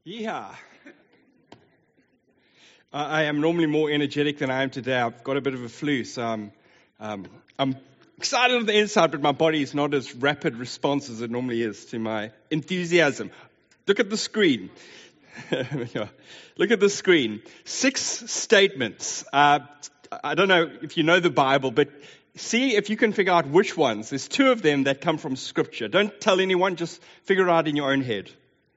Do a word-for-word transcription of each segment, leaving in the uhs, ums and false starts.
Yeah. I am normally more energetic than I am today. I've got a bit of a flu, so I'm, um, I'm excited on the inside, but my body is not as rapid response as it normally is to my enthusiasm. Look at the screen. Look at the screen. Six statements. Uh, I don't know if you know the Bible, but see if you can figure out which ones. There's two of them that come from Scripture. Don't tell anyone, just figure it out in your own head.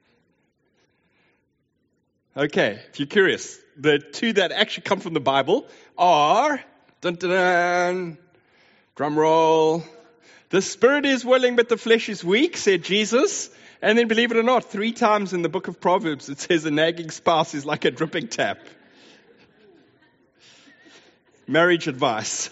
Okay, if you're curious, the two that actually come from the Bible are, dun, dun, dun, drum roll, the spirit is willing but the flesh is weak, said Jesus. And then believe it or not, three times in the book of Proverbs it says a nagging spouse is like a dripping tap. Marriage advice.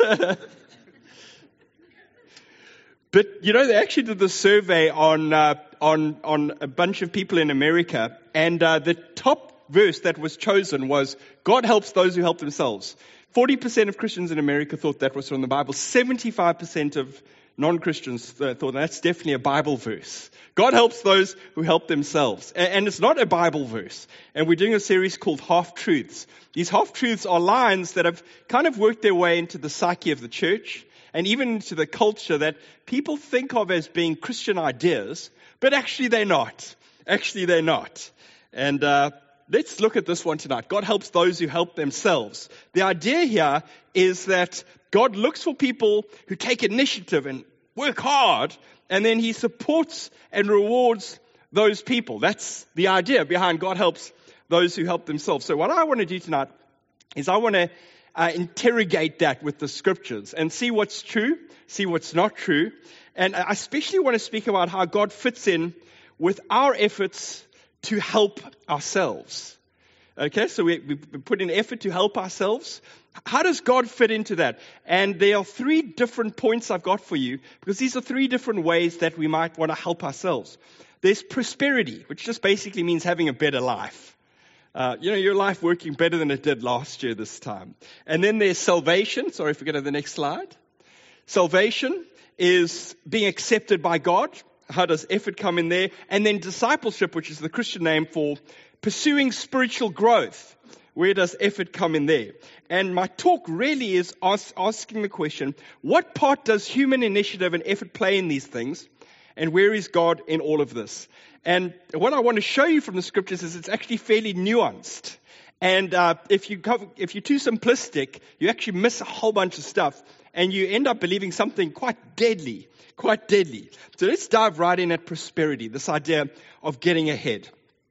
But, you know, they actually did this survey on uh, on on a bunch of people in America, and uh, the top verse that was chosen was, God helps those who help themselves. forty percent of Christians in America thought that was from the Bible. seventy-five percent of non-Christians uh, thought that's definitely a Bible verse. God helps those who help themselves. And, and it's not a Bible verse. And we're doing a series called Half-Truths. These half-truths are lines that have kind of worked their way into the psyche of the church and even into the culture that people think of as being Christian ideas, but actually they're not. Actually they're not. And uh, let's look at this one tonight. God helps those who help themselves. The idea here is that God looks for people who take initiative and work hard, and then he supports and rewards those people. That's the idea behind God helps those who help themselves. So what I want to do tonight is I want to uh, interrogate that with the scriptures and see what's true, see what's not true. And I especially want to speak about how God fits in with our efforts to help ourselves. Okay, so we, we put in effort to help ourselves. How does God fit into that? And there are three different points I've got for you, because these are three different ways that we might want to help ourselves. There's prosperity, which just basically means having a better life. Uh, you know, your life working better than it did last year this time. And then there's salvation. Sorry, if we go to the next slide. Salvation is being accepted by God. How does effort come in there? And then discipleship, which is the Christian name for pursuing spiritual growth. Where does effort come in there? And my talk really is ask, asking the question, what part does human initiative and effort play in these things? And where is God in all of this? And what I want to show you from the scriptures is it's actually fairly nuanced. And uh, if, you cover, if you're too simplistic, you actually miss a whole bunch of stuff. And you end up believing something quite deadly, quite deadly. So let's dive right in at prosperity, this idea of getting ahead.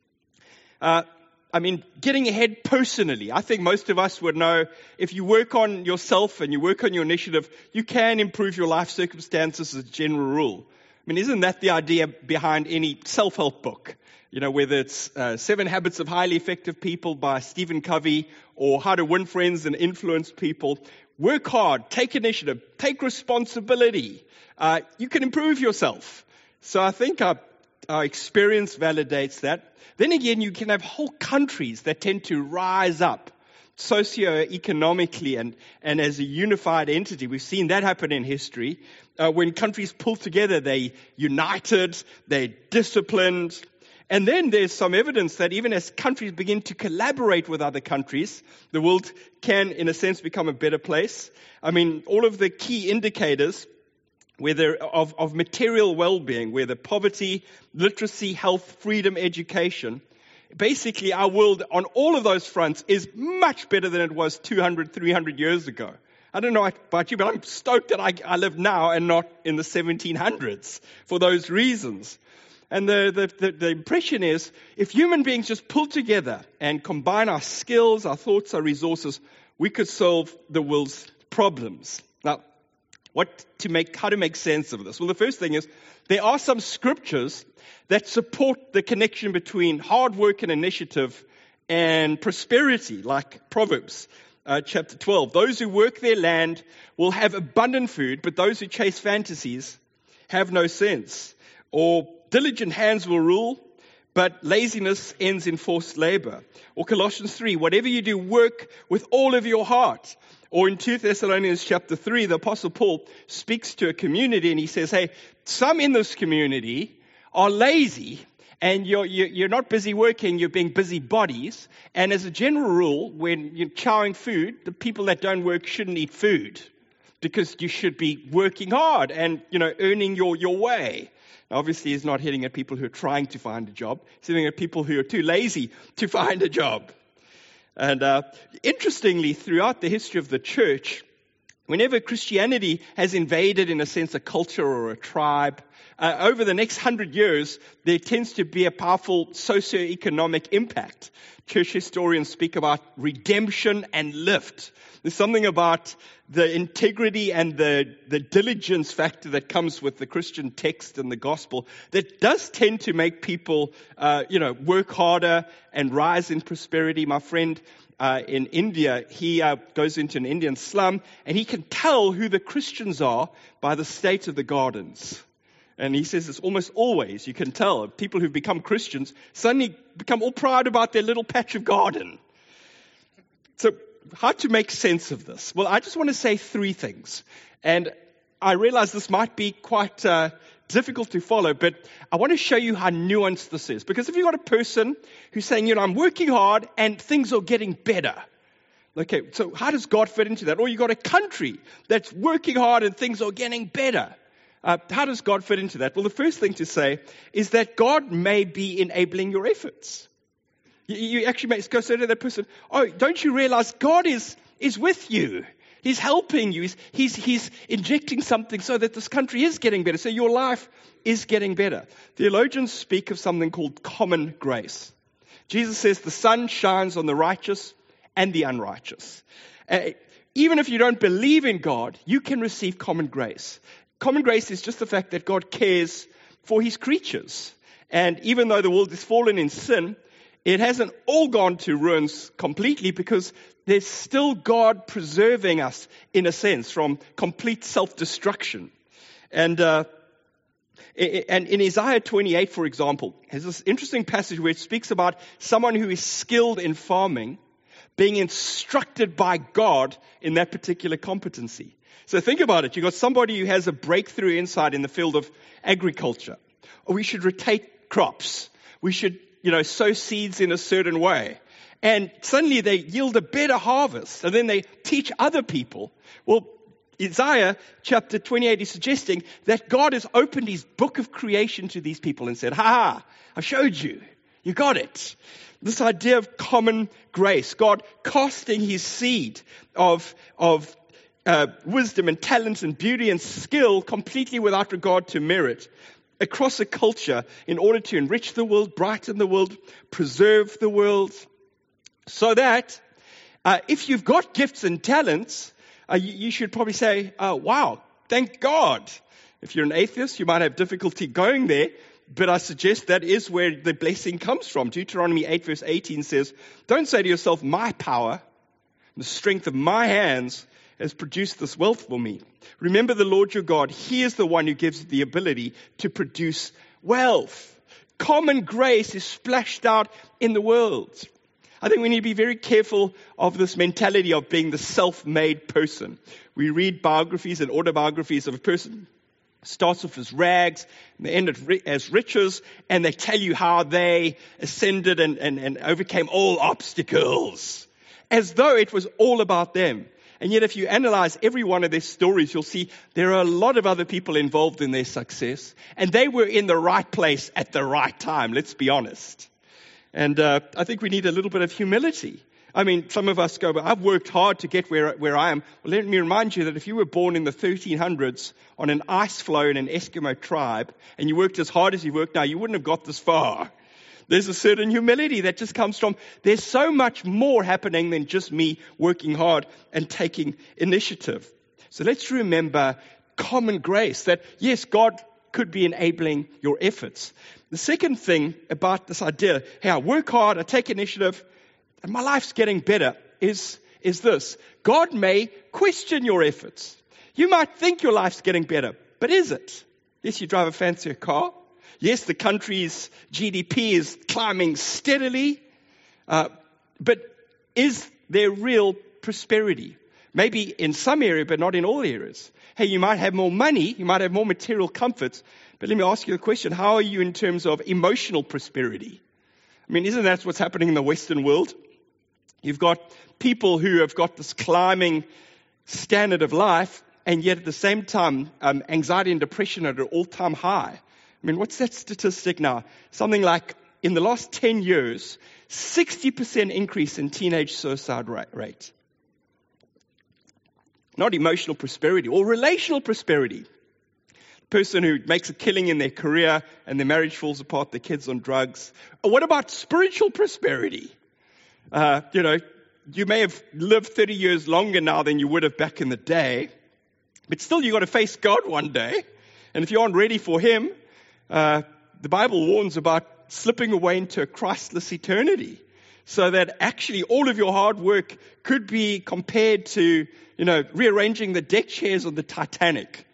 Uh, I mean, getting ahead personally. I think most of us would know if you work on yourself and you work on your initiative, you can improve your life circumstances as a general rule. I mean, isn't that the idea behind any self-help book? You know, whether it's uh, Seven Habits of Highly Effective People by Stephen Covey or How to Win Friends and Influence People. Work hard, take initiative, take responsibility. Uh, you can improve yourself. So I think our, our experience validates that. Then again, you can have whole countries that tend to rise up socioeconomically and, and as a unified entity. We've seen that happen in history. Uh, when countries pull together, they united, they disciplined. And then there's some evidence that even as countries begin to collaborate with other countries, the world can, in a sense, become a better place. I mean, all of the key indicators whether of, of material well-being, whether poverty, literacy, health, freedom, education. Basically, our world on all of those fronts is much better than it was two hundred, three hundred years ago. I don't know about you, but I'm stoked that I, I live now and not in the seventeen hundreds for those reasons. And the, the, the, the impression is, if human beings just pull together and combine our skills, our thoughts, our resources, we could solve the world's problems. Now, what to make, how to make sense of this? Well, the first thing is, there are some scriptures that support the connection between hard work and initiative and prosperity, like Proverbs uh, chapter twelve. Those who work their land will have abundant food, but those who chase fantasies have no sense. Or diligent hands will rule, but laziness ends in forced labor. Or Colossians three, whatever you do, work with all of your heart. Or in Second Thessalonians chapter three, the Apostle Paul speaks to a community and he says, hey, some in this community are lazy and you're, you're you're not busy working, you're being busy bodies. And as a general rule, when you're chowing food, the people that don't work shouldn't eat food, because you should be working hard and, you know, earning your, your way. Now, obviously, he's not hitting at people who are trying to find a job. He's hitting at people who are too lazy to find a job. And uh, interestingly, throughout the history of the church, whenever Christianity has invaded, in a sense, a culture or a tribe, uh, over the next hundred years, there tends to be a powerful socioeconomic impact. Church historians speak about redemption and lift. There's something about the integrity and the, the diligence factor that comes with the Christian text and the gospel that does tend to make people, uh, you know, work harder and rise in prosperity. My friend uh, in India, he uh, goes into an Indian slum and he can tell who the Christians are by the state of the gardens. And he says it's almost always, you can tell, people who've become Christians suddenly become all proud about their little patch of garden. So how to make sense of this? Well, I just want to say three things. And I realize this might be quite uh, difficult to follow, but I want to show you how nuanced this is. Because if you've got a person who's saying, you know, I'm working hard and things are getting better. Okay, so how does God fit into that? Or you've got a country that's working hard and things are getting better. Uh, how does God fit into that? Well, the first thing to say is that God may be enabling your efforts. You, you actually may go say to that person, oh, don't you realize God is, is with you? He's helping you. He's, he's, he's injecting something so that this country is getting better. So your life is getting better. Theologians speak of something called common grace. Jesus says the sun shines on the righteous and the unrighteous. Uh, even if you don't believe in God, you can receive common grace. Common grace is just the fact that God cares for his creatures. And even though the world is fallen in sin, it hasn't all gone to ruins completely, because there's still God preserving us, in a sense, from complete self-destruction. And uh, and in Isaiah twenty-eight, for example, there's this interesting passage where it speaks about someone who is skilled in farming being instructed by God in that particular competency. So think about it. You've got somebody who has a breakthrough insight in the field of agriculture. Or we should rotate crops. We should, you know, sow seeds in a certain way. And suddenly they yield a better harvest. And then they teach other people. Well, Isaiah chapter twenty-eight is suggesting that God has opened his book of creation to these people and said, ha ha, I showed you. You got it. This idea of common grace. God casting his seed of, of, Uh, wisdom and talent and beauty and skill completely without regard to merit across a culture in order to enrich the world, brighten the world, preserve the world, so that uh, if you've got gifts and talents, uh, you, you should probably say, oh, wow, thank God. If you're an atheist, you might have difficulty going there, but I suggest that is where the blessing comes from. Deuteronomy eight verse eighteen says, don't say to yourself, my power, the strength of my hands has produced this wealth for me. Remember the Lord your God. He is the one who gives the ability to produce wealth. Common grace is splashed out in the world. I think we need to be very careful of this mentality of being the self-made person. We read biographies and autobiographies of a person. Starts off as rags, and they end as riches, and they tell you how they ascended and, and, and overcame all obstacles, as though it was all about them. And yet if you analyze every one of their stories, you'll see there are a lot of other people involved in their success. And they were in the right place at the right time, let's be honest. And uh, I think we need a little bit of humility. I mean, some of us go, but I've worked hard to get where, where I am. Well, let me remind you that if you were born in the thirteen hundreds on an ice floe in an Eskimo tribe, and you worked as hard as you work now, you wouldn't have got this far. There's a certain humility that just comes from, there's so much more happening than just me working hard and taking initiative. So let's remember common grace, that yes, God could be enabling your efforts. The second thing about this idea, hey, I work hard, I take initiative, and my life's getting better, is, is this. God may question your efforts. You might think your life's getting better, but is it? Yes, you drive a fancier car. Yes, the country's G D P is climbing steadily, uh, but is there real prosperity? Maybe in some area, but not in all areas. Hey, you might have more money, you might have more material comforts, But let me ask you a question. How are you in terms of emotional prosperity? I mean, isn't that what's happening in the Western world? You've got people who have got this climbing standard of life, and yet at the same time, um, anxiety and depression are at an all-time high. I mean, what's that statistic now? Something like, in the last ten years, sixty percent increase in teenage suicide rate. Not emotional prosperity, or relational prosperity. Person who makes a killing in their career and their marriage falls apart, their kids on drugs. Or what about spiritual prosperity? Uh, you know, you may have lived thirty years longer now than you would have back in the day, but still you've got to face God one day. And if you aren't ready for Him, uh, the Bible warns about slipping away into a Christless eternity. So that actually all of your hard work could be compared to, you know, rearranging the deck chairs on the Titanic.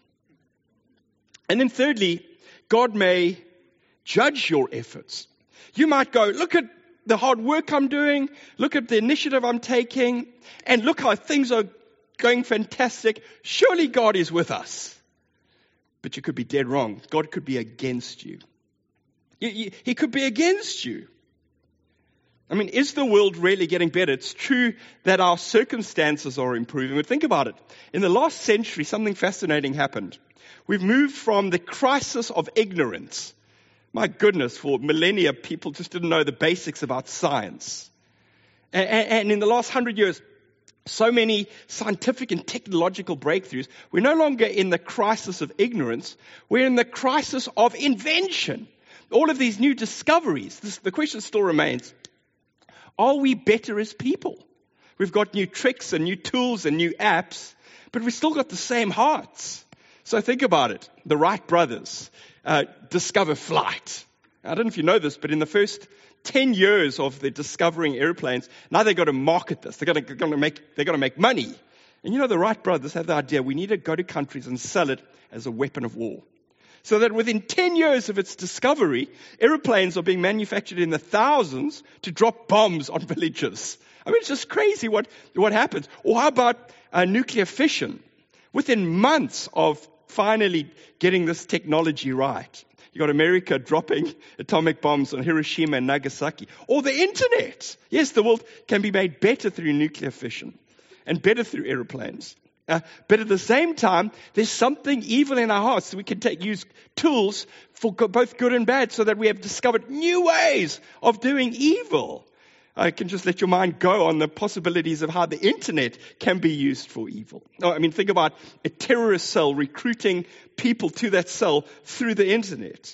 And then thirdly, God may judge your efforts. You might go, look at the hard work I'm doing, look at the initiative I'm taking, and look how things are going fantastic. Surely God is with us. But you could be dead wrong. God could be against you. He could be against you. I mean, is the world really getting better? It's true that our circumstances are improving, but think about it. In the last century, something fascinating happened. We've moved from the crisis of ignorance. My goodness, for millennia, people just didn't know the basics about science. And, and in the last hundred years, so many scientific and technological breakthroughs. We're no longer in the crisis of ignorance. We're in the crisis of invention. All of these new discoveries. This, the question still remains, are we better as people? We've got new tricks and new tools and new apps, but we've still got the same hearts. So think about it. The Wright brothers uh, discover flight. I don't know if you know this, but in the first ten years of the discovering airplanes, now they've got to market this. They're going to, going to make, they're going to make money. And you know, the Wright brothers have the idea we need to go to countries and sell it as a weapon of war. So that within ten years of its discovery, airplanes are being manufactured in the thousands to drop bombs on villages. I mean, it's just crazy what, what happens. Or how about uh, nuclear fission? Within months of finally getting this technology right, you got America dropping atomic bombs on Hiroshima and Nagasaki. Or the internet. Yes, the world can be made better through nuclear fission and better through airplanes. Uh, but at the same time, there's something evil in our hearts. So we can take, use tools for go, both good and bad so that we have discovered new ways of doing evil. I can just let your mind go on the possibilities of how the internet can be used for evil. Oh, I mean, think about a terrorist cell recruiting people to that cell through the internet.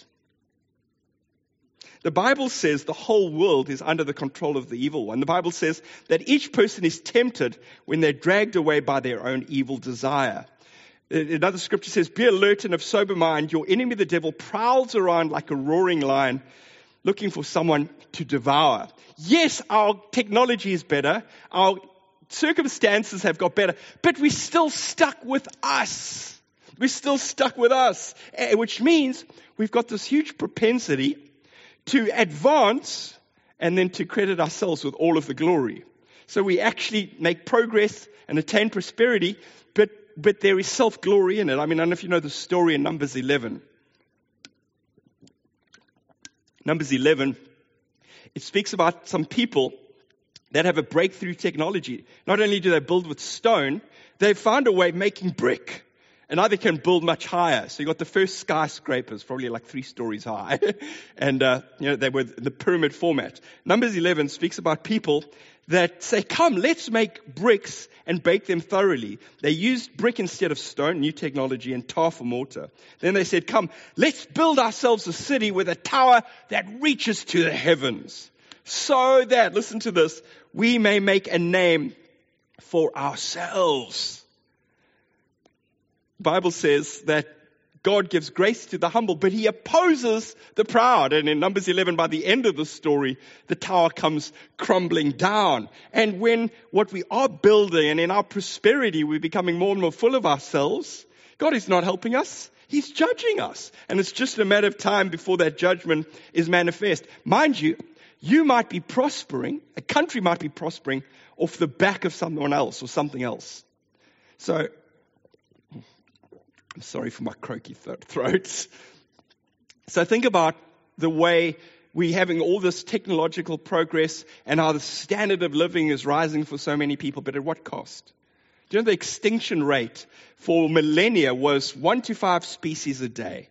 The Bible says the whole world is under the control of the evil one. The Bible says that each person is tempted when they're dragged away by their own evil desire. Another scripture says, be alert and of sober mind. Your enemy, the devil, prowls around like a roaring lion, looking for someone to devour. Yes, our technology is better. Our circumstances have got better, but we're still stuck with us. We're still stuck with us, which means we've got this huge propensity to advance and then to credit ourselves with all of the glory. So we actually make progress and attain prosperity, but, but there is self-glory in it. I mean, I don't know if you know the story in Numbers eleven. Numbers eleven, it speaks about some people that have a breakthrough technology. Not only do they build with stone, they've found a way of making brick. And now they can build much higher. So you got the first skyscrapers, probably like three stories high. and, uh, you know, they were in the pyramid format. Numbers eleven speaks about people that say, come, let's make bricks and bake them thoroughly. They used brick instead of stone, new technology, and tar for mortar. Then they said, come, let's build ourselves a city with a tower that reaches to the heavens. So that, listen to this, we may make a name for ourselves. The Bible says that God gives grace to the humble, but He opposes the proud. And in Numbers eleven, by the end of the story, the tower comes crumbling down. And when what we are building and in our prosperity, we're becoming more and more full of ourselves, God is not helping us. He's judging us. And it's just a matter of time before that judgment is manifest. Mind you, you might be prospering, a country might be prospering off the back of someone else or something else. So, I'm sorry for my croaky th- throat. So think about the way we're having all this technological progress and how the standard of living is rising for so many people, but at what cost? Do you know the extinction rate for millennia was one to five species a day?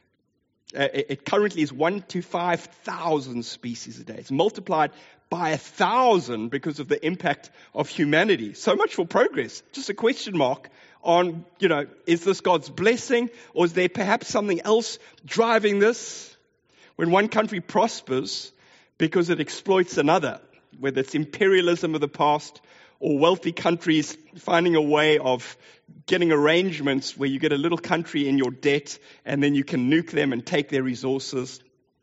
Uh, it, it currently is one to five thousand species a day. It's multiplied by a thousand because of the impact of humanity. So much for progress. Just a question mark on, you know, is this God's blessing, or is there perhaps something else driving this? When one country prospers because it exploits another, whether it's imperialism of the past or wealthy countries finding a way of getting arrangements where you get a little country in your debt and then you can nuke them and take their resources.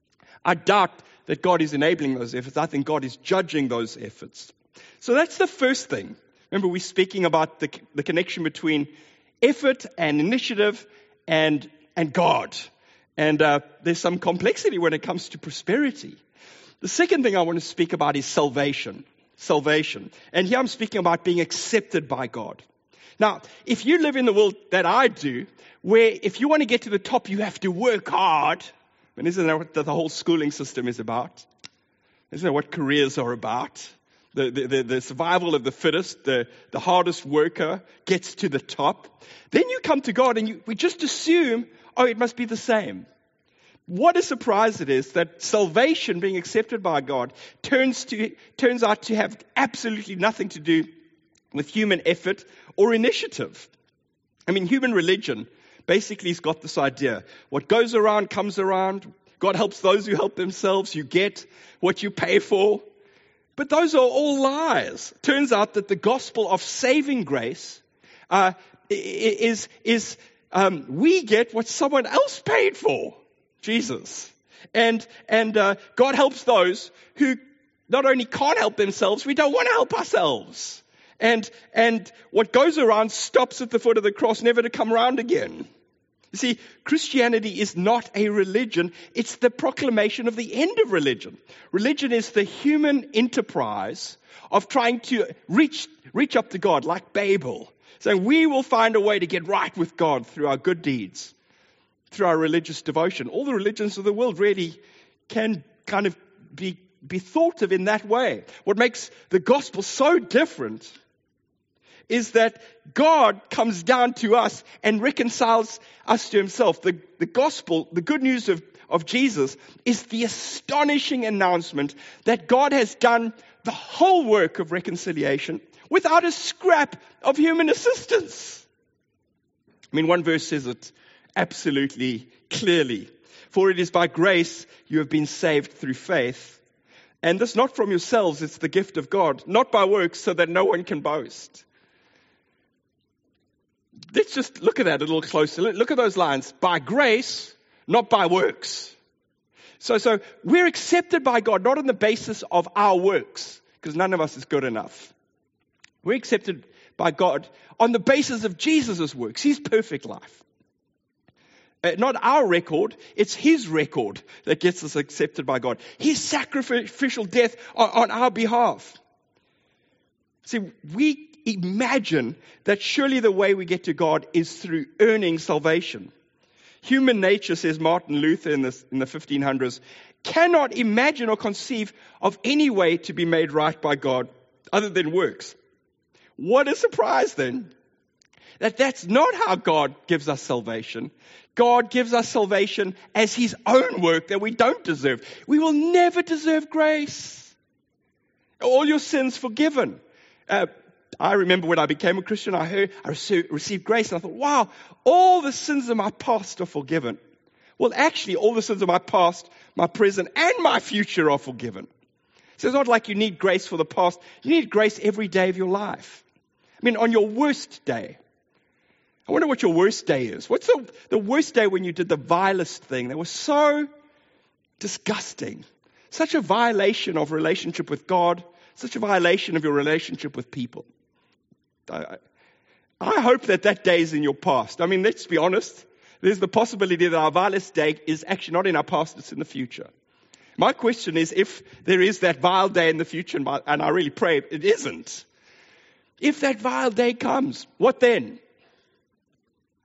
I doubt that God is enabling those efforts. I think God is judging those efforts. So that's the first thing. Remember, we're speaking about the, the connection between effort and initiative and, and God. And uh, there's some complexity when it comes to prosperity. The second thing I want to speak about is salvation. Salvation. And here I'm speaking about being accepted by God. Now, if you live in the world that I do, where if you want to get to the top, you have to work hard. And isn't that what the whole schooling system is about? Isn't that what careers are about? The, the, the, the survival of the fittest, the, the hardest worker gets to the top. Then you come to God and you, we just assume, oh, it must be the same. What a surprise it is that salvation, being accepted by God, turns to turns out to have absolutely nothing to do with human effort or initiative. I mean, human religion basically has got this idea. What goes around comes around. God helps those who help themselves. You get what you pay for. But those are all lies. Turns out that the gospel of saving grace uh, is, is um, we get what someone else paid for. Jesus. And and uh, God helps those who not only can't help themselves, we don't want to help ourselves. And and what goes around stops at the foot of the cross, never to come around again. You see, Christianity is not a religion. It's the proclamation of the end of religion. Religion is the human enterprise of trying to reach reach up to God, like Babel. Saying we will find a way to get right with God through our good deeds, through our religious devotion. All the religions of the world really can kind of be, be thought of in that way. What makes the gospel so different is that God comes down to us and reconciles us to himself. The, the gospel, the good news of, of Jesus, is the astonishing announcement that God has done the whole work of reconciliation without a scrap of human assistance. I mean, one verse says it absolutely clearly. For it is by grace you have been saved through faith. And this not from yourselves, it's the gift of God, not by works, so that no one can boast. Let's just look at that a little closer. Look at those lines. By grace, not by works. So, so we're accepted by God, not on the basis of our works, because none of us is good enough. We're accepted by God on the basis of Jesus' works, his perfect life. Uh, not our record, it's his record that gets us accepted by God. His sacrificial death on, on our behalf. See, we imagine that surely the way we get to God is through earning salvation. Human nature, says Martin Luther in the, in the fifteen hundreds, cannot imagine or conceive of any way to be made right by God other than works. What a surprise then, that that's not how God gives us salvation. God gives us salvation as his own work that we don't deserve. We will never deserve grace. All your sins forgiven. Uh, I remember when I became a Christian, I heard I received grace, and I thought, wow, all the sins of my past are forgiven. Well, actually, all the sins of my past, my present, and my future are forgiven. So it's not like you need grace for the past. You need grace every day of your life. I mean, on your worst day. I wonder what your worst day is. What's the, the worst day when you did the vilest thing that was so disgusting? Such a violation of relationship with God. Such a violation of your relationship with people. I, I hope that that day is in your past. I mean, let's be honest. There's the possibility that our vilest day is actually not in our past, it's in the future. My question is, if there is that vile day in the future, and, my, and I really pray it isn't, if that vile day comes, what then?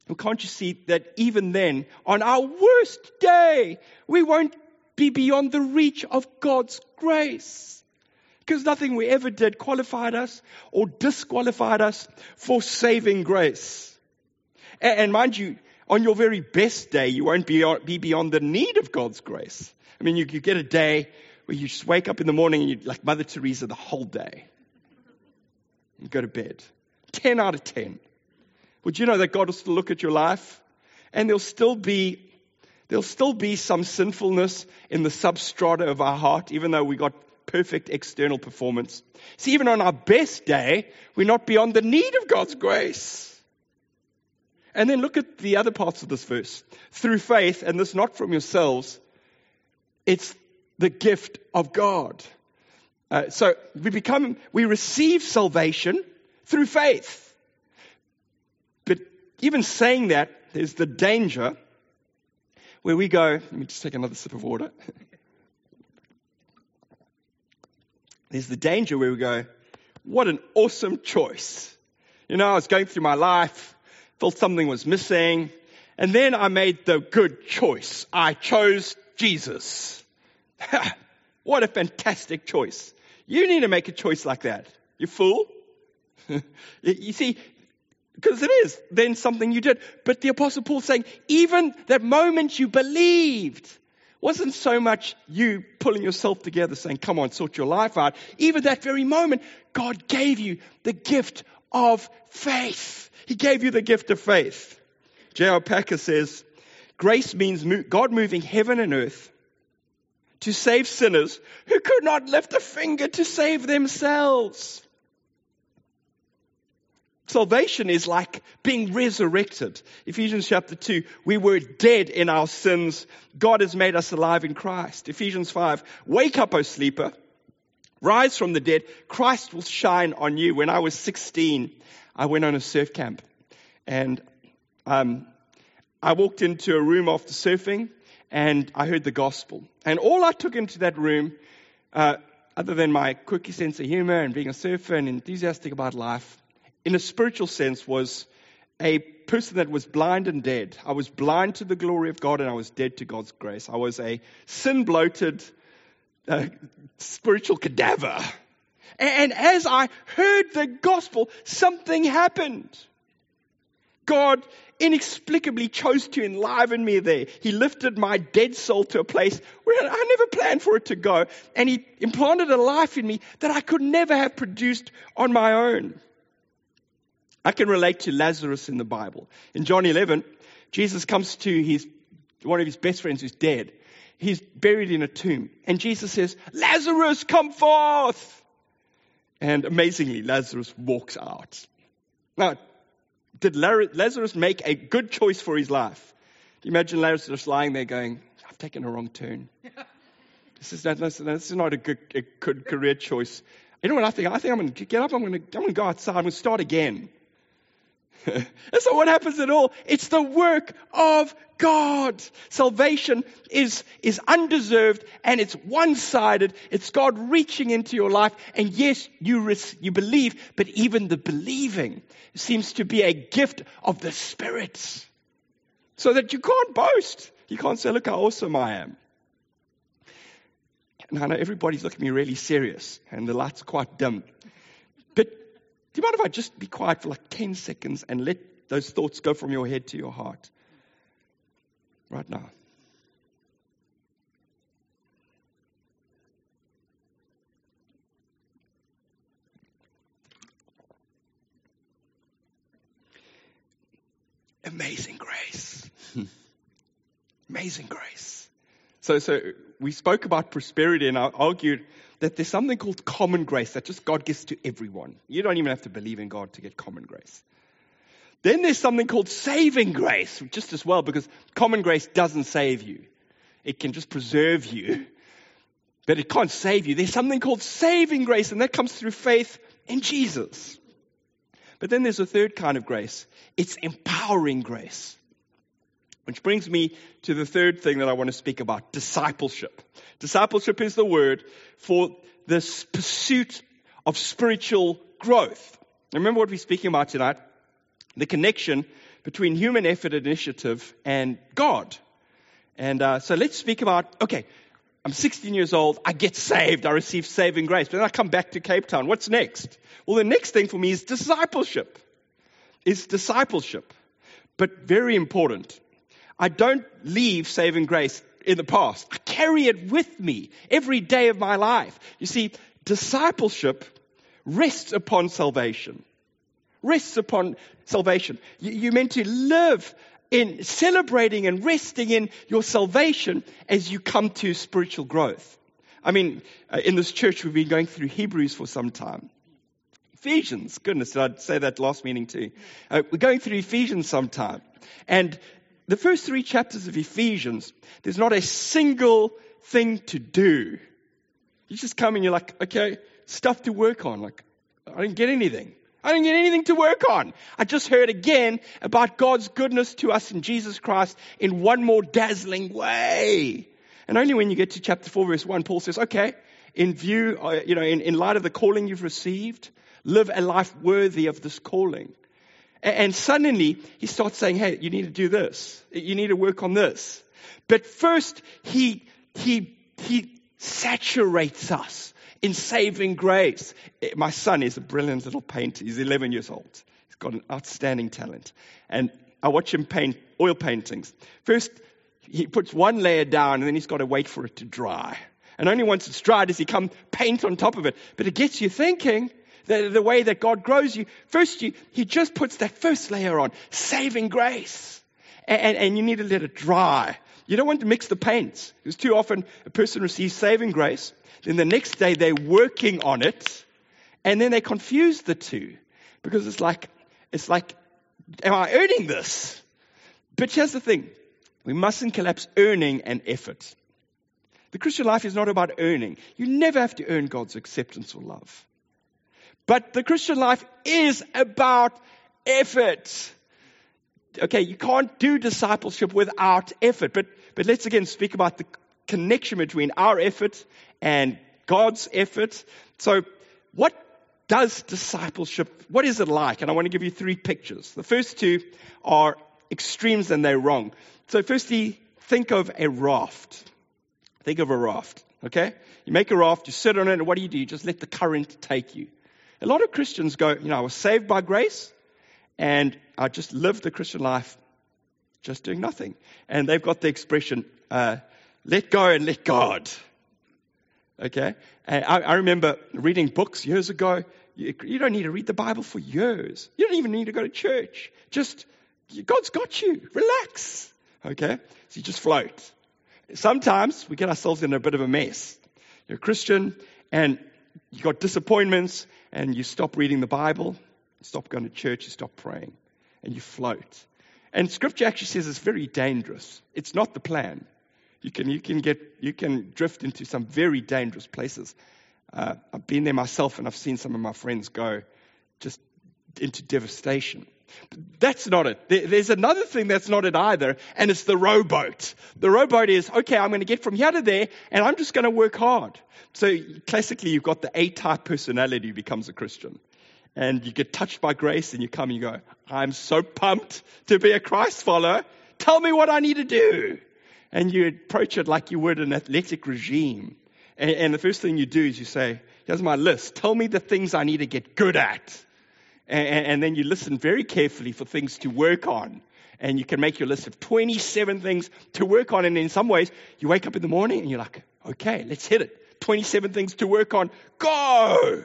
And can't you see that even then, on our worst day, we won't be beyond the reach of God's grace? Because nothing we ever did qualified us or disqualified us for saving grace. And, and mind you, on your very best day, you won't be, be beyond the need of God's grace. I mean, you, you get a day where you just wake up in the morning and you're like Mother Teresa the whole day. And go to bed. ten out of ten. Would you know that God will still look at your life? And there'll still be, there'll still be some sinfulness in the substrata of our heart, even though we got perfect external performance. See, even on our best day, we're not beyond the need of God's grace. And then look at the other parts of this verse. Through faith, and this not from yourselves, it's the gift of God. Uh, so we become, we receive salvation through faith. But even saying that, there's the danger where we go, let me just take another sip of water. There's the danger where we go, what an awesome choice. You know, I was going through my life, felt something was missing, and then I made the good choice. I chose Jesus. What a fantastic choice. You need to make a choice like that. You fool. You see, because it is then something you did. But the Apostle Paul saying, even that moment you believed wasn't so much you pulling yourself together saying, come on, sort your life out. Even that very moment, God gave you the gift of faith. He gave you the gift of faith. J R Packer says, grace means God moving heaven and earth to save sinners who could not lift a finger to save themselves. Salvation is like being resurrected. Ephesians chapter two, we were dead in our sins. God has made us alive in Christ. Ephesians five, wake up, O sleeper. Rise from the dead. Christ will shine on you. When I was sixteen, I went on a surf camp. And um, I walked into a room after surfing and I heard the gospel. And all I took into that room, uh, other than my quirky sense of humor and being a surfer and enthusiastic about life, in a spiritual sense, was a person that was blind and dead. I was blind to the glory of God and I was dead to God's grace. I was a sin-bloated uh, spiritual cadaver. And as I heard the gospel, something happened. God inexplicably chose to enliven me there. He lifted my dead soul to a place where I never planned for it to go. And He implanted a life in me that I could never have produced on my own. I can relate to Lazarus in the Bible. In John eleven, Jesus comes to his one of his best friends who's dead. He's buried in a tomb. And Jesus says, Lazarus, come forth. And amazingly, Lazarus walks out. Now, did Lazarus make a good choice for his life? Do you imagine Lazarus lying there going, I've taken a wrong turn. This is not, this is not a good, a good career choice. You know what I think? I think I'm going to get up, I'm going to, I'm going to go outside, I'm going to start again. That's not what happens at all. It's the work of God. Salvation is, is undeserved and it's one-sided. It's God reaching into your life. And yes, you, res- you believe, but even the believing seems to be a gift of the Spirit. So that you can't boast. You can't say, look how awesome I am. And I know everybody's looking at me really serious and the lights are quite dim. But do you mind if I just be quiet for like ten seconds and let those thoughts go from your head to your heart? Right now. Amazing grace. Amazing grace. So, so we spoke about prosperity and I argued that there's something called common grace that just God gives to everyone. You don't even have to believe in God to get common grace. Then there's something called saving grace, just as well, because common grace doesn't save you. It can just preserve you, but it can't save you. There's something called saving grace, and that comes through faith in Jesus. But then there's a third kind of grace. It's empowering grace. Which brings me to the third thing that I want to speak about, discipleship. Discipleship is the word for this pursuit of spiritual growth. Remember what we're speaking about tonight? The connection between human effort, initiative, and God. And uh, so let's speak about, okay, I'm sixteen years old, I get saved, I receive saving grace. But then I come back to Cape Town. What's next? Well, the next thing for me is discipleship. Is discipleship. But very important. I don't leave saving grace in the past. I carry it with me every day of my life. You see, discipleship rests upon salvation. Rests upon salvation. You, you're meant to live in celebrating and resting in your salvation as you come to spiritual growth. I mean, uh, in this church, we've been going through Hebrews for some time. Ephesians, goodness, did I say that last meeting too? Uh, we're going through Ephesians sometime. And the first three chapters of Ephesians, there's not a single thing to do. You just come and you're like, okay, stuff to work on. Like, I didn't get anything. I didn't get anything to work on. I just heard again about God's goodness to us in Jesus Christ in one more dazzling way. And only when you get to chapter four, verse one, Paul says, okay, in view, uh, you know, in, in light of the calling you've received, live a life worthy of this calling. And, and suddenly he starts saying, hey, you need to do this. You need to work on this. But first, he, he, he saturates us in saving grace. My son is a brilliant little painter. He's eleven years old. He's got an outstanding talent. And I watch him paint oil paintings. First, he puts one layer down and then he's got to wait for it to dry. And only once it's dried does he come paint on top of it. But it gets you thinking that the way that God grows you. First, you, he just puts that first layer on, saving grace. And, and, and you need to let it dry. You don't want to mix the paints. Because too often a person receives saving grace. Then the next day they're working on it, and then they confuse the two because it's like, it's like, am I earning this? But here's the thing: we mustn't collapse earning and effort. The Christian life is not about earning. You never have to earn God's acceptance or love. But the Christian life is about effort. Okay, you can't do discipleship without effort. But but let's again speak about the connection between our effort and God's effort. So what does discipleship, what is it like? And I want to give you three pictures. The first two are extremes and they're wrong. So firstly, think of a raft. Think of a raft, okay? You make a raft, you sit on it, and what do you do? You just let the current take you. A lot of Christians go, you know, I was saved by grace, and I just lived the Christian life just doing nothing. And they've got the expression, uh, let go and let God. Okay? And I, I remember reading books years ago. You, you don't need to read the Bible for years. You don't even need to go to church. Just, God's got you. Relax. Okay? So you just float. Sometimes we get ourselves in a bit of a mess. You're a Christian and you got disappointments and you stop reading the Bible, you stop going to church, you stop praying, and you float. And Scripture actually says it's very dangerous. It's not the plan. You can you can get you can drift into some very dangerous places. Uh, I've been there myself, and I've seen some of my friends go just into devastation. But that's not it. There, there's another thing that's not it either, and it's the rowboat. The rowboat is, okay, I'm going to get from here to there, and I'm just going to work hard. So classically, you've got the A-type personality who becomes a Christian. And you get touched by grace, and you come and you go, I'm so pumped to be a Christ follower. Tell me what I need to do. And you approach it like you would an athletic regime. And, and the first thing you do is you say, here's my list. Tell me the things I need to get good at. And, and then you listen very carefully for things to work on. And you can make your list of twenty-seven things to work on. And in some ways, you wake up in the morning and you're like, okay, let's hit it. twenty-seven things to work on. Go!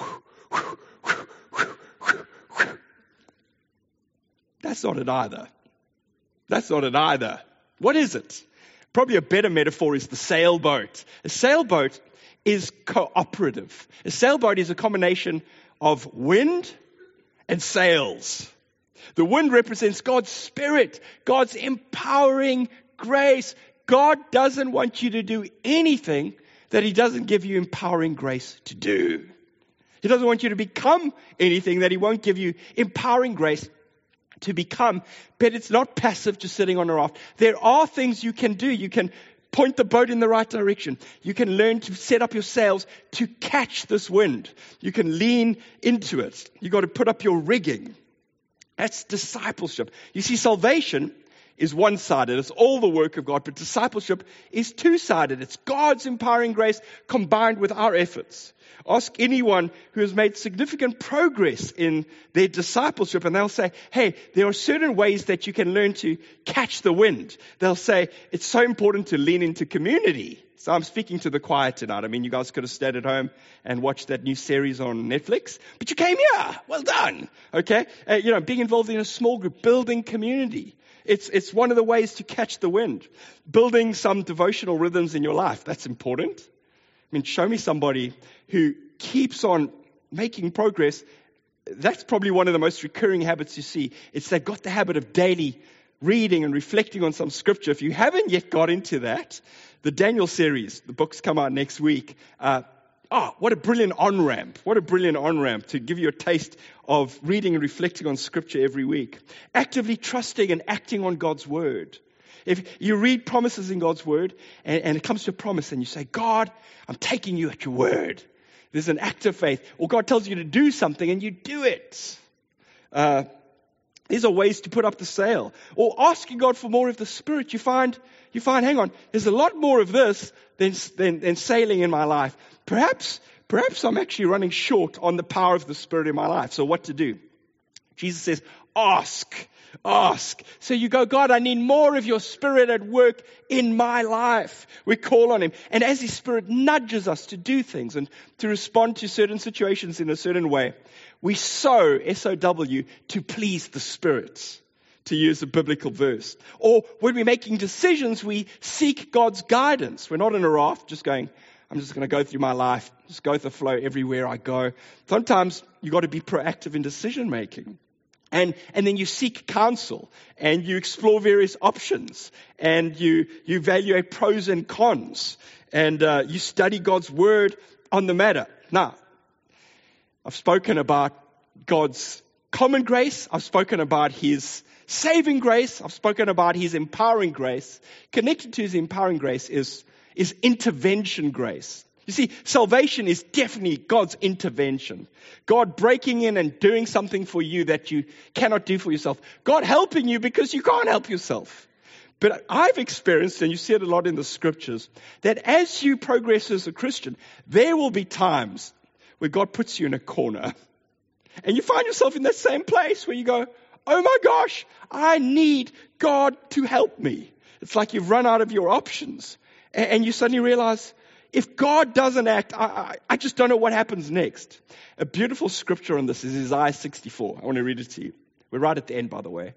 That's not it either. That's not it either. What is it? Probably a better metaphor is the sailboat. A sailboat is cooperative. A sailboat is a combination of wind and sails. The wind represents God's Spirit, God's empowering grace. God doesn't want you to do anything that He doesn't give you empowering grace to do. He doesn't want you to become anything that He won't give you empowering grace to become. But it's not passive, just sitting on a raft. There are things you can do. You can point the boat in the right direction. You can learn to set up your sails to catch this wind. You can lean into it. You've got to put up your rigging. That's discipleship. You see, salvation is one-sided. It's all the work of God. But discipleship is two-sided. It's God's empowering grace combined with our efforts. Ask anyone who has made significant progress in their discipleship, and they'll say, hey, there are certain ways that you can learn to catch the wind. They'll say, it's so important to lean into community. So I'm speaking to the choir tonight. I mean, you guys could have stayed at home and watched that new series on Netflix, but you came here. Well done. Okay? Uh, you know, being involved in a small group, building community. It's, it's one of the ways to catch the wind. Building some devotional rhythms in your life. That's important. I mean, show me somebody who keeps on making progress. That's probably one of the most recurring habits you see. It's they've got the habit of daily reading and reflecting on some scripture. If you haven't yet got into that, the Daniel series, the books come out next week. Uh, oh, what a brilliant on-ramp. What a brilliant on-ramp to give you a taste of reading and reflecting on scripture every week. Actively trusting and acting on God's word. If you read promises in God's word and, and it comes to a promise and you say, God, I'm taking you at your word. There's an act of faith. Or God tells you to do something and you do it. Uh, these are ways to put up the sail. Or asking God for more of the Spirit. You find, you find, hang on, there's a lot more of this than, than, than sailing in my life. Perhaps, perhaps I'm actually running short on the power of the Spirit in my life. So what to do? Jesus says, ask. Ask. So you go, God, I need more of your Spirit at work in my life. We call on him. And as his Spirit nudges us to do things and to respond to certain situations in a certain way, we sow, S O W, to please the Spirit, to use a biblical verse. Or when we're making decisions, we seek God's guidance. We're not in a raft just going, I'm just going to go through my life, just go with the flow everywhere I go. Sometimes you've got to be proactive in decision making. And, and then you seek counsel and you explore various options and you, you evaluate pros and cons and uh, you study God's word on the matter. Now, I've spoken about God's common grace. I've spoken about his saving grace. I've spoken about his empowering grace. Connected to his empowering grace is, is intervention grace. You see, salvation is definitely God's intervention. God breaking in and doing something for you that you cannot do for yourself. God helping you because you can't help yourself. But I've experienced, and you see it a lot in the scriptures, that as you progress as a Christian, there will be times where God puts you in a corner. And you find yourself in that same place where you go, oh my gosh, I need God to help me. It's like you've run out of your options. And you suddenly realize, if God doesn't act, I, I, I just don't know what happens next. A beautiful scripture on this is Isaiah sixty-four. I want to read it to you. We're right at the end, by the way.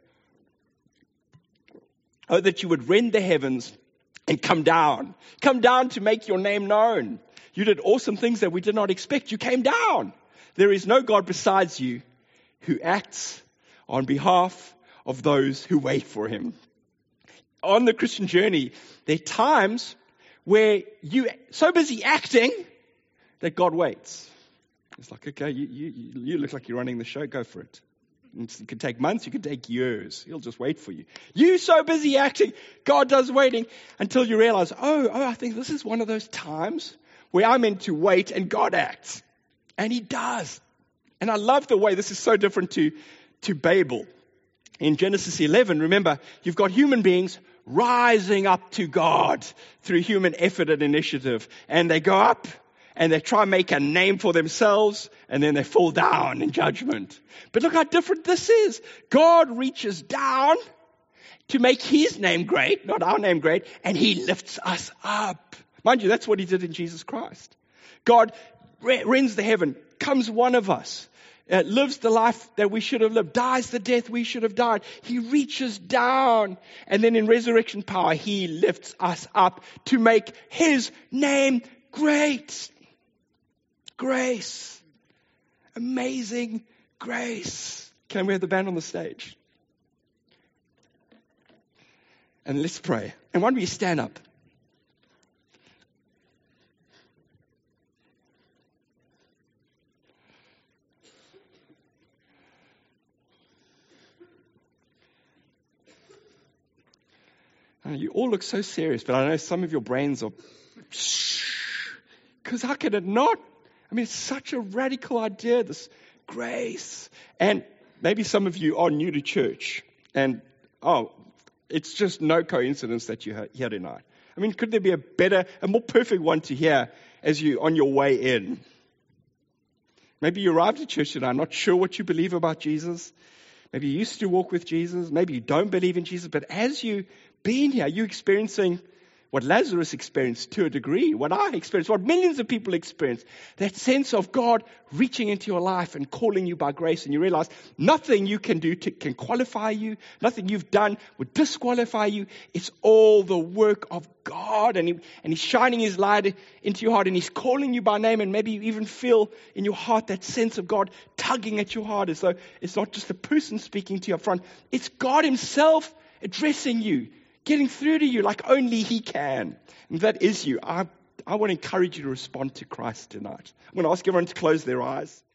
Oh, that you would rend the heavens and come down. Come down to make your name known. You did awesome things that we did not expect. You came down. There is no God besides you who acts on behalf of those who wait for him. On the Christian journey, there are times where you're so busy acting that God waits. It's like, okay, you, you, you look like you're running the show, go for it. It could take months, it could take years. He'll just wait for you. You're so busy acting, God does waiting until you realize, oh, oh, I think this is one of those times where I'm meant to wait and God acts. And he does. And I love the way this is so different to, to Babel. In Genesis eleven, remember, you've got human beings rising up to God through human effort and initiative. And they go up and they try and make a name for themselves and then they fall down in judgment. But look how different this is. God reaches down to make his name great, not our name great, and he lifts us up. Mind you, that's what he did in Jesus Christ. God rends the heaven, comes one of us. Uh, lives the life that we should have lived, dies the death we should have died. He reaches down, and then in resurrection power, he lifts us up to make his name great. Grace. Amazing grace. Can we have the band on the stage? And let's pray. And why don't we stand up? You all look so serious, but I know some of your brains are, because how can it not? I mean, it's such a radical idea, this grace. And maybe some of you are new to church, and oh, it's just no coincidence that you're here tonight. I mean, could there be a better, a more perfect one to hear as you on your way in? Maybe you arrived at church tonight, not sure what you believe about Jesus. Maybe you used to walk with Jesus. Maybe you don't believe in Jesus. But as you've been here, you're experiencing what Lazarus experienced to a degree, what I experienced, what millions of people experience, that sense of God reaching into your life and calling you by grace. And you realize nothing you can do to, can qualify you. Nothing you've done would disqualify you. It's all the work of God. And, he, and He's shining His light into your heart, and He's calling you by name. And maybe you even feel in your heart that sense of God tugging at your heart, as though it's not just a person speaking to you up front. It's God Himself addressing you, getting through to you like only He can. And that is you. I, I want to encourage you to respond to Christ tonight. I'm going to ask everyone to close their eyes.